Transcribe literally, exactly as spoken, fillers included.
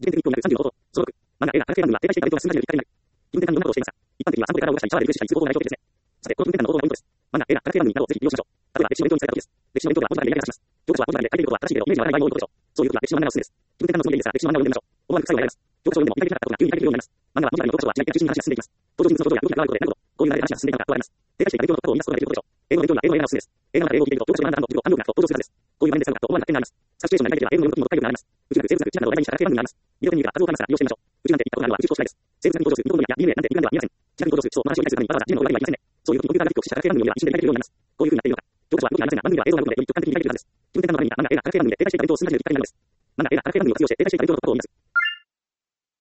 時点的に興味あるさんじゅうのこと。そのろく、漫画、映画、科学系番組は、停滞していた勉強が進んだというきっかけになる。気分転換のどんなことをしていますか？一般的にはさんこで体を動かしたり、シャワーでリフレッシュしたりする方法が内容的ですね。さて、この気分転換の方法のポイントです。漫画、映画、科学系番組などをぜひ利用しましょう。例えば、歴史の勉強に使えたことです。歴史の勉強とは文字ばかりでやり出します。教科書は文字ばかりで書いていることは正しいけど、イメージがわからない場合も多いことでしょう。そういう時は歴史の漫画がおすすめです。気分転換のつもりでいいですが、歴史の漫画を読んでみましょう。思わぬ副作用が得られます。教科書を読んでも理解できなかったことが急に理解できるようになります。漫画は文字ばかりの教科書は違いや中心に話が進んでいきます。登場人物の登場や動きが加わることで、なるほど、こういう流れで話が進んでいくのかとわかります。停滞していた勉強の過去を見出すことができることでしょう。英語の勉強には英語の映画がおすすめです。映画の中で英語を聞いていると、教科書で学んだ単語、語彙と暗号が登場するからです。こういう場面で使うかと思わぬ発見があります。サシチュエーションが理解できれば英語の読み解くことも読み解けるようになります。宇宙学、生物学、地理学などを題材にした科学系番組があります。魅力に見るか、数を話すから利用してみましょう。宇宙なんて行ったことがあるのは宇宙飛行士だけです。生物学に登場する日本のやアニメなんて日本では見ません。地学に登場する基礎の話を理解するためにわざわざ地理の裏には行きませんね。そういう時にコンピューターグラフィックを駆使した科学系番組を見れば一瞬で理解できるようになります。こういう風になっているのか。教科書は動きがありませんが、番組では映像があることでより直感的に理解できるはずです。気分転換のためには漫画、映画、科学系番組で停滞していた勉強を進めるように機会になるのです。漫画、映画、科学系番組を活用して停滞していた勉強の過去を見出す。